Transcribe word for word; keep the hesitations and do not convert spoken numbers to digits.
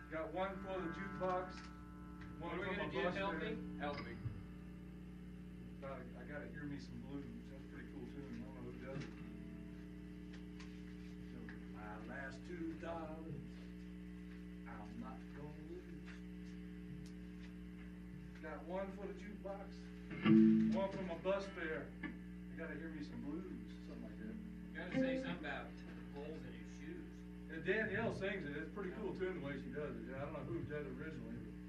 Got one for the jukebox. One What are we for gonna my do? bus Help fare. me? Help me. Uh, I gotta hear me some blues. That's a pretty cool tune. I don't know who does it. So, my last two dollars, I'm not gonna lose. Got one for the jukebox, one for my bus fare. I gotta hear me some blues, something like that. You gotta say something about holes in his shoes. And Danielle sings it. It's a pretty cool tune the way she does it. I don't know who did it originally, but